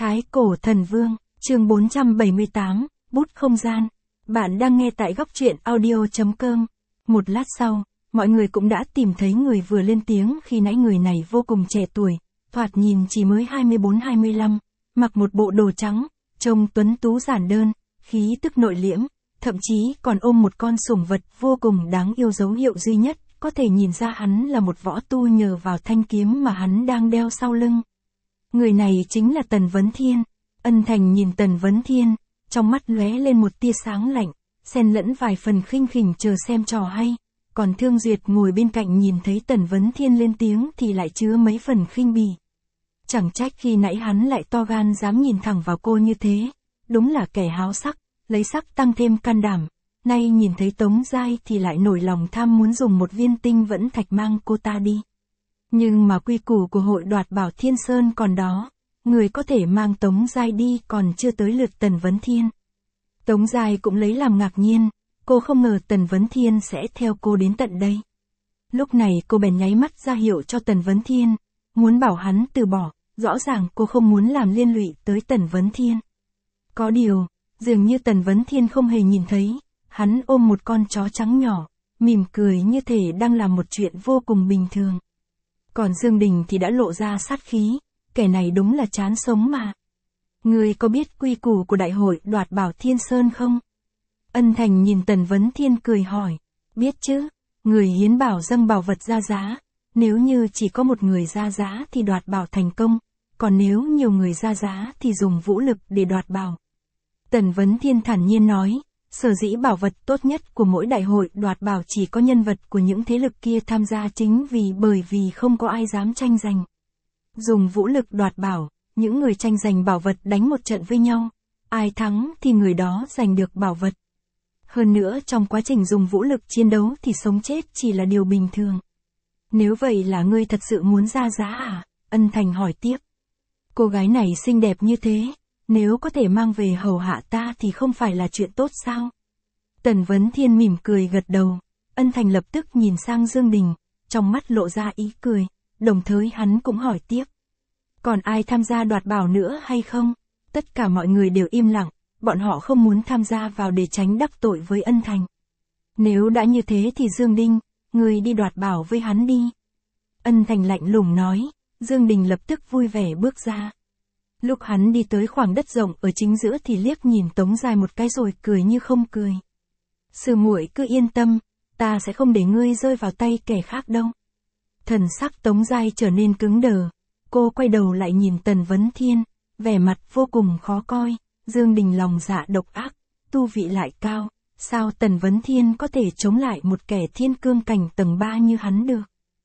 Thái Cổ Thần Vương, chương 478, Bút Không Gian. Bạn đang nghe tại góc truyện audio.com. Một lát sau, mọi người cũng đã tìm thấy người vừa lên tiếng khi nãy. Người này vô cùng trẻ tuổi, thoạt nhìn chỉ mới 24-25, mặc một bộ đồ trắng, trông tuấn tú giản đơn, khí tức nội liễm, thậm chí còn ôm một con sủng vật vô cùng đáng yêu. Dấu hiệu duy nhất có thể nhìn ra hắn là một võ tu nhờ vào thanh kiếm mà hắn đang đeo sau lưng. Người này chính là Tần Vấn Thiên. Ân Thành nhìn Tần Vấn Thiên, trong mắt lóe lên một tia sáng lạnh, xen lẫn vài phần khinh khỉnh chờ xem trò hay. Còn Thương Duyệt ngồi bên cạnh nhìn thấy Tần Vấn Thiên lên tiếng thì lại chứa mấy phần khinh bỉ. Chẳng trách khi nãy hắn lại to gan dám nhìn thẳng vào cô như thế, đúng là kẻ háo sắc, lấy sắc tăng thêm can đảm. Nay nhìn thấy Tống Giai thì lại nổi lòng tham muốn dùng một viên tinh vẫn thạch mang cô ta đi. Nhưng mà quy củ của hội đoạt bảo Thiên Sơn còn đó, người có thể mang Tống Giai đi còn chưa tới lượt Tần Vấn Thiên. Tống Giai cũng lấy làm ngạc nhiên, cô không ngờ Tần Vấn Thiên sẽ theo cô đến tận đây. Lúc này cô bèn nháy mắt ra hiệu cho Tần Vấn Thiên, muốn bảo hắn từ bỏ, rõ ràng cô không muốn làm liên lụy tới Tần Vấn Thiên. Có điều, dường như Tần Vấn Thiên không hề nhìn thấy, hắn ôm một con chó trắng nhỏ, mỉm cười như thể đang làm một chuyện vô cùng bình thường. Còn Dương Đình thì đã lộ ra sát khí, kẻ này đúng là chán sống mà. Người có biết quy củ của đại hội đoạt bảo Thiên Sơn không? Ân Thành nhìn Tần Vấn Thiên cười hỏi, biết chứ, người hiến bảo dâng bảo vật ra giá, nếu như chỉ có một người ra giá thì đoạt bảo thành công, còn nếu nhiều người ra giá thì dùng vũ lực để đoạt bảo. Tần Vấn Thiên thản nhiên nói, sở dĩ bảo vật tốt nhất của mỗi đại hội đoạt bảo chỉ có nhân vật của những thế lực kia tham gia chính bởi vì không có ai dám tranh giành. Dùng vũ lực đoạt bảo, những người tranh giành bảo vật đánh một trận với nhau, ai thắng thì người đó giành được bảo vật. Hơn nữa trong quá trình dùng vũ lực chiến đấu thì sống chết chỉ là điều bình thường. Nếu vậy là ngươi thật sự muốn ra giá à? Ân Thành hỏi tiếp. Cô gái này xinh đẹp như thế, nếu có thể mang về hầu hạ ta thì không phải là chuyện tốt sao? Tần Vấn Thiên mỉm cười gật đầu. Ân Thành lập tức nhìn sang Dương Đình, trong mắt lộ ra ý cười, đồng thời hắn cũng hỏi tiếp. Còn ai tham gia đoạt bảo nữa hay không? Tất cả mọi người đều im lặng, bọn họ không muốn tham gia vào để tránh đắc tội với Ân Thành. Nếu đã như thế thì Dương Đình, người đi đoạt bảo với hắn đi. Ân Thành lạnh lùng nói. Dương Đình lập tức vui vẻ bước ra. Lúc hắn đi tới khoảng đất rộng ở chính giữa thì liếc nhìn Tống Giai một cái rồi cười như không cười. Sư muội cứ yên tâm, ta sẽ không để ngươi rơi vào tay kẻ khác đâu. Thần sắc Tống Giai trở nên cứng đờ. Cô quay đầu lại nhìn Tần Vấn Thiên, vẻ mặt vô cùng khó coi. Dương Đình lòng dạ độc ác, tu vị lại cao, sao Tần Vấn Thiên có thể chống lại một kẻ thiên cương cảnh tầng 3 như hắn được?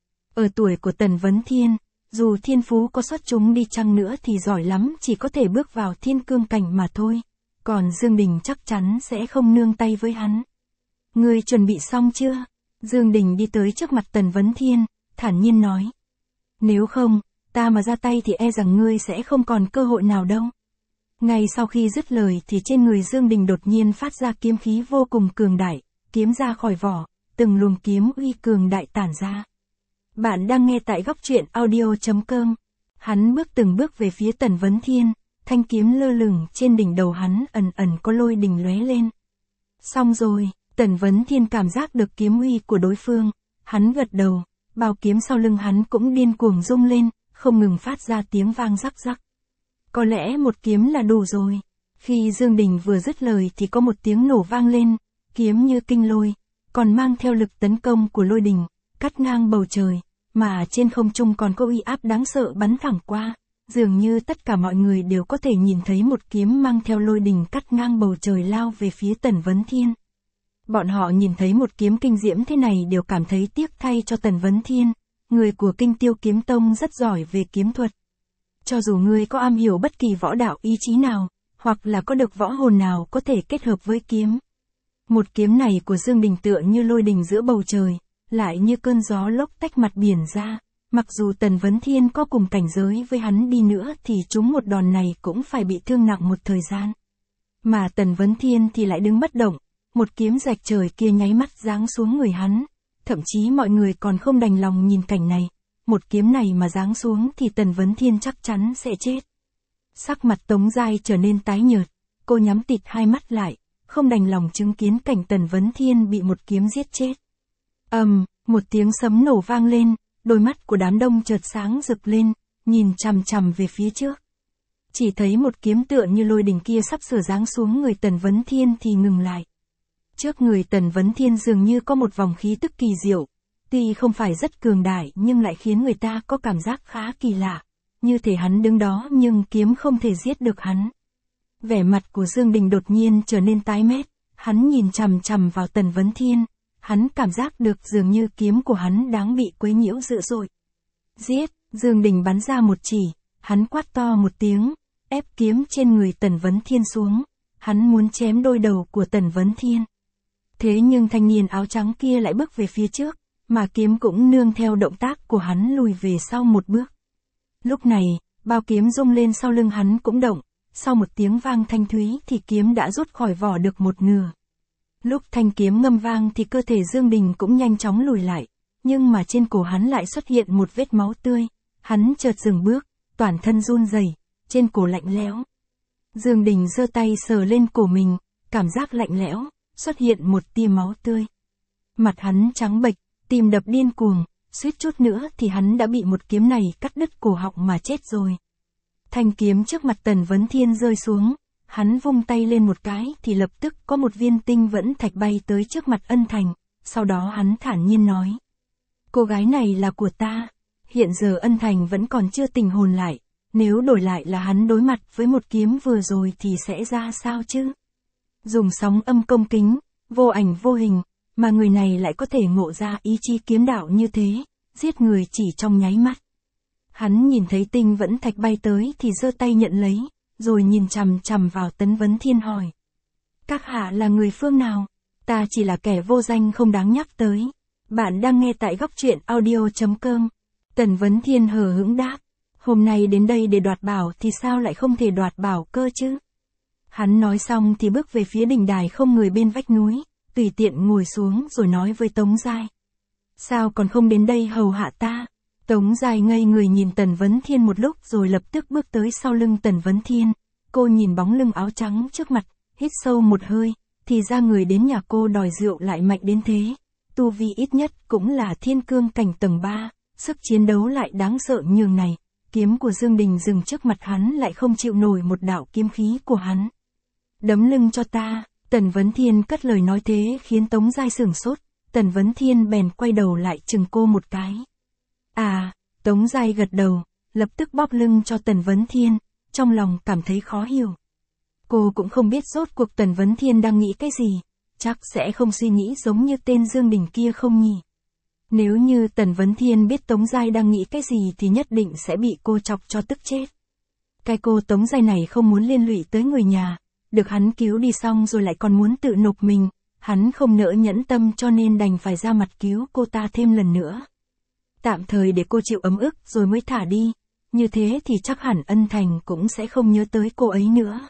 Ở tuổi của Tần Vấn Thiên, dù thiên phú có xuất chúng đi chăng nữa thì giỏi lắm chỉ có thể bước vào thiên cương cảnh mà thôi. Còn Dương Đình chắc chắn sẽ không nương tay với hắn. Ngươi chuẩn bị xong chưa? Dương Đình đi tới trước mặt Tần Vấn Thiên, thản nhiên nói. Nếu không, ta mà ra tay thì e rằng ngươi sẽ không còn cơ hội nào đâu. Ngay sau khi dứt lời thì trên người Dương Đình đột nhiên phát ra kiếm khí vô cùng cường đại, kiếm ra khỏi vỏ, từng luồng kiếm uy cường đại tản ra. Bạn đang nghe tại góc truyện audio.com. Hắn bước từng bước về phía Tần Vấn Thiên, thanh kiếm lơ lửng trên đỉnh đầu hắn ẩn ẩn có lôi đình lóe lên. Xong rồi, Tần Vấn Thiên cảm giác được kiếm uy của đối phương, hắn gật đầu, bao kiếm sau lưng hắn cũng điên cuồng rung lên, không ngừng phát ra tiếng vang rắc rắc. Có lẽ một kiếm là đủ rồi. Khi Dương Đình vừa dứt lời thì có một tiếng nổ vang lên, kiếm như kinh lôi, còn mang theo lực tấn công của lôi đình, cắt ngang bầu trời, mà trên không trung còn có uy áp đáng sợ bắn thẳng qua, dường như tất cả mọi người đều có thể nhìn thấy một kiếm mang theo lôi đình cắt ngang bầu trời lao về phía Tần Vấn Thiên. Bọn họ nhìn thấy một kiếm kinh diễm thế này đều cảm thấy tiếc thay cho Tần Vấn Thiên, người của Kinh Tiêu Kiếm Tông rất giỏi về kiếm thuật. Cho dù ngươi có am hiểu bất kỳ võ đạo ý chí nào, hoặc là có được võ hồn nào có thể kết hợp với kiếm. Một kiếm này của Dương Đình tựa như lôi đình giữa bầu trời, lại như cơn gió lốc tách mặt biển ra, mặc dù Tần Vấn Thiên có cùng cảnh giới với hắn đi nữa thì chúng một đòn này cũng phải bị thương nặng một thời gian. Mà Tần Vấn Thiên thì lại đứng bất động, một kiếm rạch trời kia nháy mắt giáng xuống người hắn, thậm chí mọi người còn không đành lòng nhìn cảnh này, một kiếm này mà giáng xuống thì Tần Vấn Thiên chắc chắn sẽ chết. Sắc mặt Tống Giai trở nên tái nhợt, cô nhắm tịt hai mắt lại, không đành lòng chứng kiến cảnh Tần Vấn Thiên bị một kiếm giết chết. Một tiếng sấm nổ vang lên, đôi mắt của đám đông chợt sáng rực lên, nhìn chằm chằm về phía trước. Chỉ thấy một kiếm tựa như lôi đình kia sắp sửa giáng xuống người Tần Vấn Thiên thì ngừng lại. Trước người Tần Vấn Thiên dường như có một vòng khí tức kỳ diệu, tuy không phải rất cường đại nhưng lại khiến người ta có cảm giác khá kỳ lạ, như thể hắn đứng đó nhưng kiếm không thể giết được hắn. Vẻ mặt của Dương Đình đột nhiên trở nên tái mét, hắn nhìn chằm chằm vào Tần Vấn Thiên, hắn cảm giác được dường như kiếm của hắn đáng bị quấy nhiễu dữ dội. Giết, Dương Đình bắn ra một chỉ, hắn quát to một tiếng, ép kiếm trên người Tần Vấn Thiên xuống, hắn muốn chém đôi đầu của Tần Vấn Thiên. Thế nhưng thanh niên áo trắng kia lại bước về phía trước, mà kiếm cũng nương theo động tác của hắn lùi về sau một bước. Lúc này, bao kiếm rung lên sau lưng hắn cũng động, sau một tiếng vang thanh thúy thì kiếm đã rút khỏi vỏ được một nửa. Lúc thanh kiếm ngâm vang thì cơ thể Dương Đình cũng nhanh chóng lùi lại, nhưng mà trên cổ hắn lại xuất hiện một vết máu tươi, hắn chợt dừng bước, toàn thân run rẩy, trên cổ lạnh lẽo. Dương Đình giơ tay sờ lên cổ mình, cảm giác lạnh lẽo, xuất hiện một tia máu tươi. Mặt hắn trắng bệch, tim đập điên cuồng, suýt chút nữa thì hắn đã bị một kiếm này cắt đứt cổ họng mà chết rồi. Thanh kiếm trước mặt Tần Vấn Thiên rơi xuống, hắn vung tay lên một cái thì lập tức có một viên tinh vẫn thạch bay tới trước mặt Ân Thành, sau đó hắn thản nhiên nói. Cô gái này là của ta, hiện giờ Ân Thành vẫn còn chưa tỉnh hồn lại, nếu đổi lại là hắn đối mặt với một kiếm vừa rồi thì sẽ ra sao chứ? Dùng sóng âm công kính, vô ảnh vô hình, mà người này lại có thể ngộ ra ý chí kiếm đạo như thế, giết người chỉ trong nháy mắt. Hắn nhìn thấy tinh vẫn thạch bay tới thì giơ tay nhận lấy, rồi nhìn chằm chằm vào Tần Vấn Thiên hỏi. Các hạ là người phương nào? Ta chỉ là kẻ vô danh không đáng nhắc tới. Bạn đang nghe tại góc truyện audio.com. Tần Vấn Thiên hờ hững đáp. Hôm nay đến đây để đoạt bảo thì sao lại không thể đoạt bảo cơ chứ? Hắn nói xong thì bước về phía đỉnh đài không người bên vách núi, tùy tiện ngồi xuống rồi nói với Tống Giai. Sao còn không đến đây hầu hạ ta? Tống Giai ngây người nhìn Tần Vấn Thiên một lúc rồi lập tức bước tới sau lưng Tần Vấn Thiên. Cô nhìn bóng lưng áo trắng trước mặt, hít sâu một hơi, thì ra người đến nhà cô đòi rượu lại mạnh đến thế. Tu vi ít nhất cũng là thiên cương cảnh tầng 3, sức chiến đấu lại đáng sợ nhường này. Kiếm của Dương Đình dừng trước mặt hắn lại không chịu nổi một đạo kiếm khí của hắn. Đấm lưng cho ta, Tần Vấn Thiên cất lời nói thế khiến Tống Giai sửng sốt, Tần Vấn Thiên bèn quay đầu lại chừng cô một cái. À, Tống Giai gật đầu, lập tức bóp lưng cho Tần Vấn Thiên, trong lòng cảm thấy khó hiểu. Cô cũng không biết rốt cuộc Tần Vấn Thiên đang nghĩ cái gì, chắc sẽ không suy nghĩ giống như tên Dương Đình kia không nhỉ. Nếu như Tần Vấn Thiên biết Tống Giai đang nghĩ cái gì thì nhất định sẽ bị cô chọc cho tức chết. Cái cô Tống Giai này không muốn liên lụy tới người nhà, được hắn cứu đi xong rồi lại còn muốn tự nộp mình, hắn không nỡ nhẫn tâm cho nên đành phải ra mặt cứu cô ta thêm lần nữa. Tạm thời để cô chịu ấm ức rồi mới thả đi, như thế thì chắc hẳn Ân Thành cũng sẽ không nhớ tới cô ấy nữa.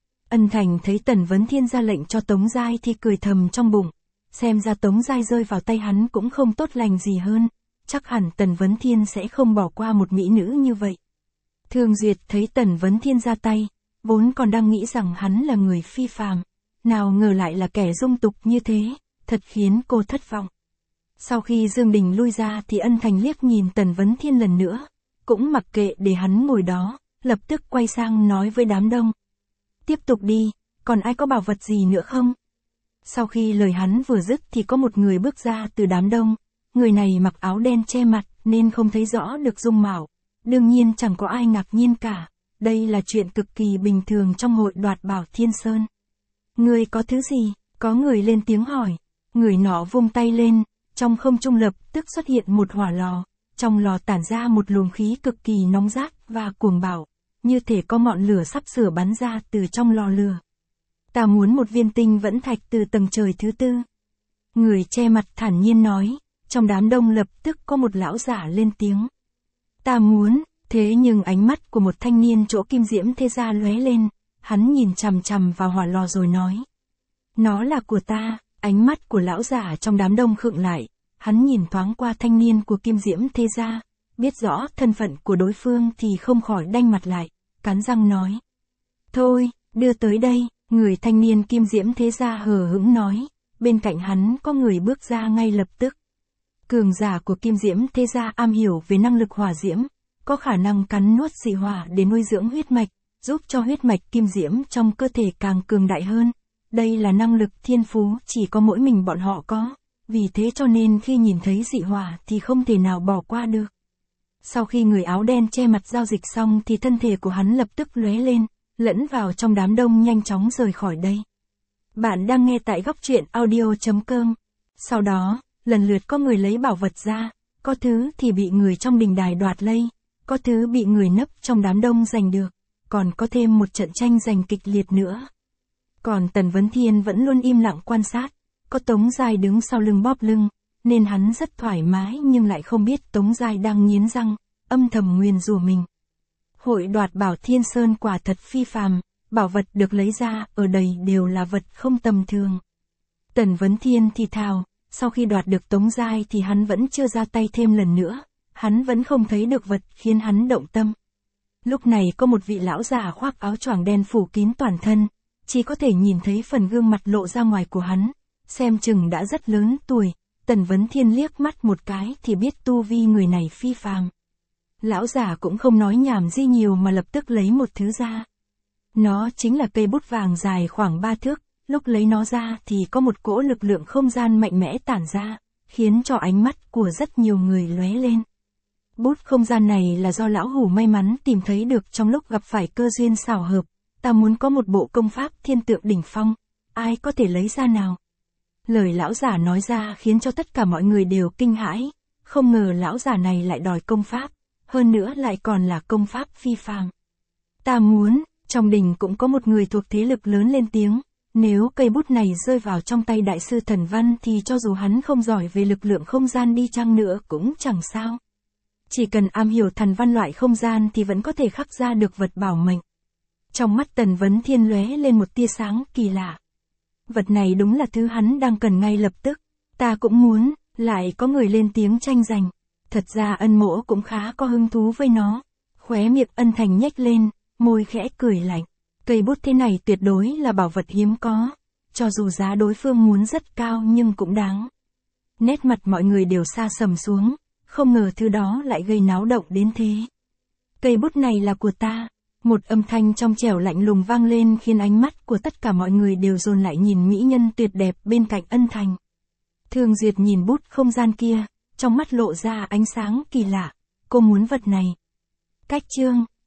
Ân Thành thấy Tần Vấn Thiên ra lệnh cho Tống Giai thì cười thầm trong bụng, xem ra Tống Giai rơi vào tay hắn cũng không tốt lành gì hơn, chắc hẳn Tần Vấn Thiên sẽ không bỏ qua một mỹ nữ như vậy. Thương Duyệt thấy Tần Vấn Thiên ra tay, vốn còn đang nghĩ rằng hắn là người phi phàm, nào ngờ lại là kẻ dung tục như thế, thật khiến cô thất vọng. Sau khi Dương Đình lui ra thì Ân Thành liếc nhìn Tần Vấn Thiên lần nữa, cũng mặc kệ để hắn ngồi đó, lập tức quay sang nói với đám đông. Tiếp tục đi, còn ai có bảo vật gì nữa không? Sau khi lời hắn vừa dứt thì có một người bước ra từ đám đông, người này mặc áo đen che mặt nên không thấy rõ được dung mạo, đương nhiên chẳng có ai ngạc nhiên cả, đây là chuyện cực kỳ bình thường trong hội đoạt bảo Thiên Sơn. Người có thứ gì? Có người lên tiếng hỏi, người nọ vung tay lên, trong không trung lập tức xuất hiện một hỏa lò, trong lò tản ra một luồng khí cực kỳ nóng rát và cuồng bạo, như thể có ngọn lửa sắp sửa bắn ra từ trong lò lửa. Ta muốn một viên tinh vẫn thạch từ tầng trời thứ 4. Người che mặt thản nhiên nói, trong đám đông lập tức có một lão giả lên tiếng. Ta muốn, thế nhưng ánh mắt của một thanh niên chỗ Kim Diễm Thế Gia lóe lên, hắn nhìn chằm chằm vào hỏa lò rồi nói. Nó là của ta. Ánh mắt của lão giả trong đám đông khựng lại, hắn nhìn thoáng qua thanh niên của Kim Diễm Thế Gia, biết rõ thân phận của đối phương thì không khỏi đanh mặt lại, cắn răng nói. Thôi, đưa tới đây, người thanh niên kim diễm thế gia hờ hững nói, bên cạnh hắn có người bước ra ngay lập tức. Cường giả của kim diễm thế gia am hiểu về năng lực hỏa diễm, có khả năng cắn nuốt dị hỏa để nuôi dưỡng huyết mạch, giúp cho huyết mạch kim diễm trong cơ thể càng cường đại hơn. Đây là năng lực thiên phú chỉ có mỗi mình bọn họ có, vì thế cho nên khi nhìn thấy dị hỏa thì không thể nào bỏ qua được. Sau khi người áo đen che mặt giao dịch xong thì thân thể của hắn lập tức lóe lên, lẫn vào trong đám đông nhanh chóng rời khỏi đây. Bạn đang nghe tại góc truyện audio.com. Sau đó, lần lượt có người lấy bảo vật ra, có thứ thì bị người trong đình đài đoạt lấy, có thứ bị người nấp trong đám đông giành được, còn có thêm một trận tranh giành kịch liệt nữa. Còn Tần Vấn Thiên vẫn luôn im lặng quan sát, có Tống Giai đứng sau lưng bóp lưng, nên hắn rất thoải mái nhưng lại không biết Tống Giai đang nghiến răng, âm thầm nguyền rủa mình. Hội đoạt bảo Thiên Sơn quả thật phi phàm, bảo vật được lấy ra ở đây đều là vật không tầm thường. Tần Vấn Thiên thì thào, sau khi đoạt được Tống Giai thì hắn vẫn chưa ra tay thêm lần nữa, hắn vẫn không thấy được vật khiến hắn động tâm. Lúc này có một vị lão già khoác áo choàng đen phủ kín toàn thân, chỉ có thể nhìn thấy phần gương mặt lộ ra ngoài của hắn, xem chừng đã rất lớn tuổi. Tần Vấn Thiên liếc mắt một cái thì biết tu vi người này phi phàm. Lão già cũng không nói nhảm gì nhiều mà lập tức lấy một thứ ra. Nó chính là cây bút vàng dài khoảng 3 thước, lúc lấy nó ra thì có một cỗ lực lượng không gian mạnh mẽ tản ra, khiến cho ánh mắt của rất nhiều người lóe lên. Bút không gian này là do lão hủ may mắn tìm thấy được trong lúc gặp phải cơ duyên xảo hợp, ta muốn có một bộ công pháp thiên tượng đỉnh phong, ai có thể lấy ra nào? Lời lão giả nói ra khiến cho tất cả mọi người đều kinh hãi, không ngờ lão giả này lại đòi công pháp, hơn nữa lại còn là công pháp phi phàm. Ta muốn, trong đình cũng có một người thuộc thế lực lớn lên tiếng, nếu cây bút này rơi vào trong tay đại sư Thần Văn thì cho dù hắn không giỏi về lực lượng không gian đi chăng nữa cũng chẳng sao. Chỉ cần am hiểu thần văn loại không gian thì vẫn có thể khắc ra được vật bảo mệnh. Trong mắt Tần Vấn Thiên lóe lên một tia sáng kỳ lạ. Vật này đúng là thứ hắn đang cần ngay lập tức. Ta cũng muốn, lại có người lên tiếng tranh giành. Thật ra Ân Mỗ cũng khá có hứng thú với nó. Khóe miệng Ân Thành nhếch lên, môi khẽ cười lạnh. Cây bút thế này tuyệt đối là bảo vật hiếm có. Cho dù giá đối phương muốn rất cao nhưng cũng đáng. Nét mặt mọi người đều sa sầm xuống, không ngờ thứ đó lại gây náo động đến thế. Cây bút này là của ta. Một âm thanh trong trẻo lạnh lùng vang lên khiến ánh mắt của tất cả mọi người đều dồn lại nhìn mỹ nhân tuyệt đẹp bên cạnh Ân Thành. Thương Duyệt nhìn bút không gian kia, trong mắt lộ ra ánh sáng kỳ lạ. Cô muốn vật này. Cách chương